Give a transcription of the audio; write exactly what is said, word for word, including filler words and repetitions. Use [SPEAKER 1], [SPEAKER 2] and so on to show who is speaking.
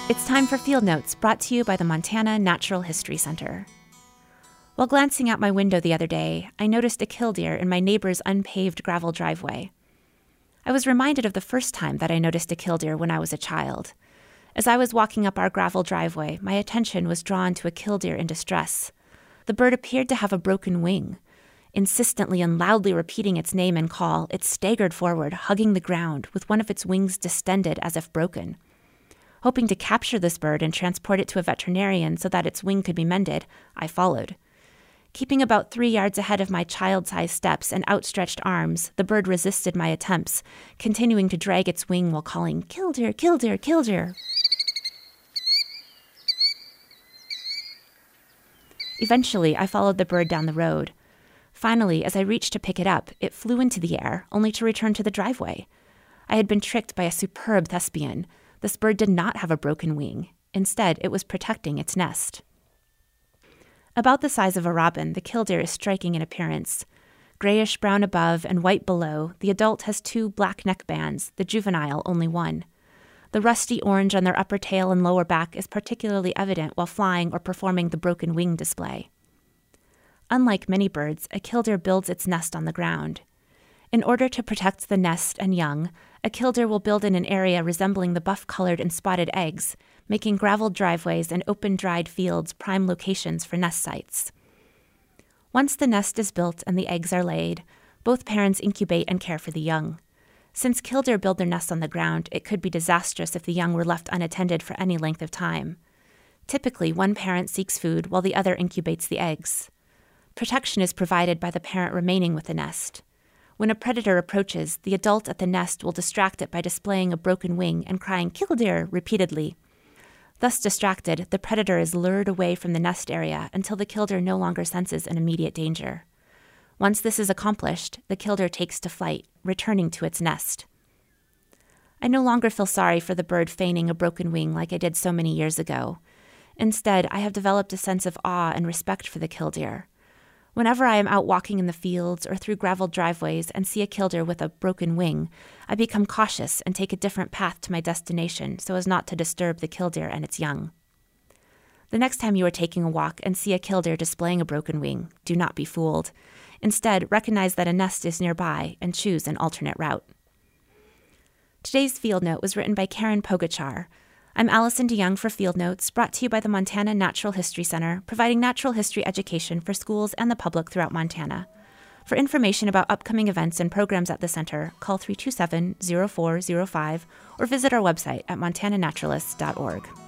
[SPEAKER 1] It's time for Field Notes, brought to you by the Montana Natural History Center. While glancing out my window the other day, I noticed a killdeer in my neighbor's unpaved gravel driveway. I was reminded of the first time that I noticed a killdeer when I was a child. As I was walking up our gravel driveway, my attention was drawn to a killdeer in distress. The bird appeared to have a broken wing. Insistently and loudly repeating its name and call, it staggered forward, hugging the ground, with one of its wings distended as if broken. Hoping to capture this bird and transport it to a veterinarian so that its wing could be mended, I followed. Keeping about three yards ahead of my child-sized steps and outstretched arms, the bird resisted my attempts, continuing to drag its wing while calling, "Killdeer, killdeer, killdeer." Eventually, I followed the bird down the road. Finally, as I reached to pick it up, it flew into the air, only to return to the driveway. I had been tricked by a superb thespian. This bird did not have a broken wing. Instead, it was protecting its nest. About the size of a robin, the killdeer is striking in appearance. Grayish-brown above and white below, the adult has two black neck bands, the juvenile only one. The rusty orange on their upper tail and lower back is particularly evident while flying or performing the broken wing display. Unlike many birds, a killdeer builds its nest on the ground. In order to protect the nest and young, a killdeer will build in an area resembling the buff-colored and spotted eggs, making graveled driveways and open dried fields prime locations for nest sites. Once the nest is built and the eggs are laid, both parents incubate and care for the young. Since killdeer build their nests on the ground, it could be disastrous if the young were left unattended for any length of time. Typically, one parent seeks food while the other incubates the eggs. Protection is provided by the parent remaining with the nest. When a predator approaches, the adult at the nest will distract it by displaying a broken wing and crying, "Killdeer," repeatedly. Thus distracted, the predator is lured away from the nest area until the killdeer no longer senses an immediate danger. Once this is accomplished, the killdeer takes to flight, returning to its nest. I no longer feel sorry for the bird feigning a broken wing like I did so many years ago. Instead, I have developed a sense of awe and respect for the killdeer. Whenever I am out walking in the fields or through graveled driveways and see a killdeer with a broken wing, I become cautious and take a different path to my destination so as not to disturb the killdeer and its young. The next time you are taking a walk and see a killdeer displaying a broken wing, do not be fooled. Instead, recognize that a nest is nearby and choose an alternate route. Today's Field Note was written by Karen Pogachar. I'm Allison DeYoung for Field Notes, brought to you by the Montana Natural History Center, providing natural history education for schools and the public throughout Montana. For information about upcoming events and programs at the center, call three two seven, zero four zero five or visit our website at montana naturalists dot org.